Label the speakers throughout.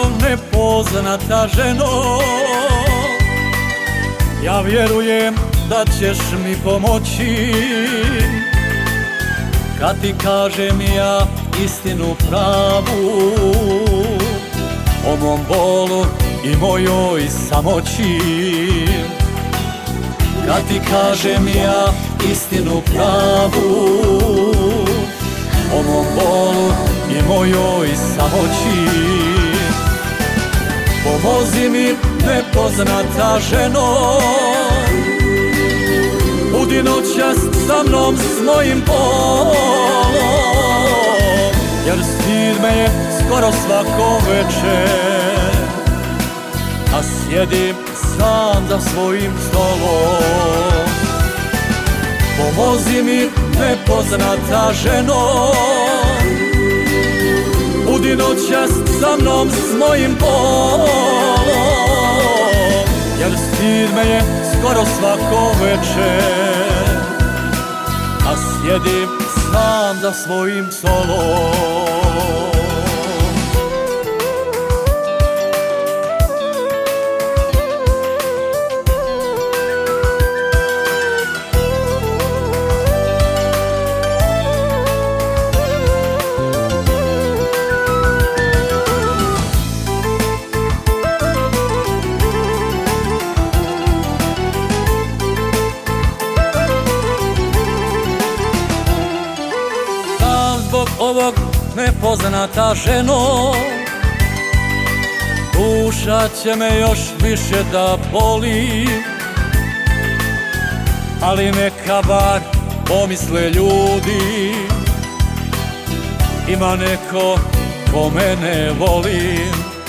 Speaker 1: nepoznata ženo, ja vjerujem da ćeš mi pomoći kad ti kažem ja istinu pravu o mom bolu i mojoj samoći. Kad ti kažem ja istinu pravu o mom bolu i mojoj samoći. Pomozi mi nepoznata ženo, budi noćas sa mnom s mojim bolom, jer stid me je skoro svako večer, a sjedim sam za svojim stolom. Pomozi mi nepoznata ženo, budi noćas sa mnom s mojim bolom, jer stid me je skoro svako večer, a sjedim sam za svojim stolom. Zbog ovog nepoznata ženo, duša će me još više da boli, ali neka bar pomisle ljudi, ima neko ko mene voli.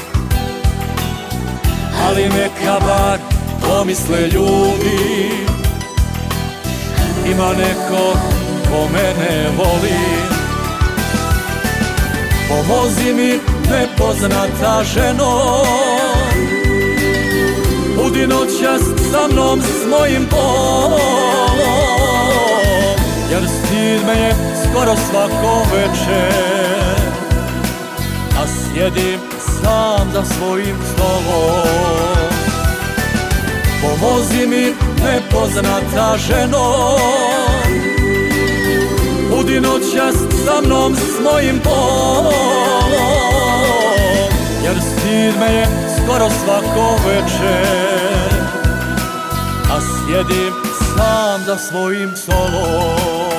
Speaker 1: Ali neka bar pomisle ljudi, ima neko ko mene voli. Pomozi mi nepoznata ženo, budi noćas sa mnom s mojim bolom, jer stid me je skoro svako večer, a sjedim sam za svojim stolom. Pomozi mi nepoznata ženo, budi noćas sa mnom s mojim bolom, jer stid me je skoro svako večer, a sjedim sam za svojim stolom.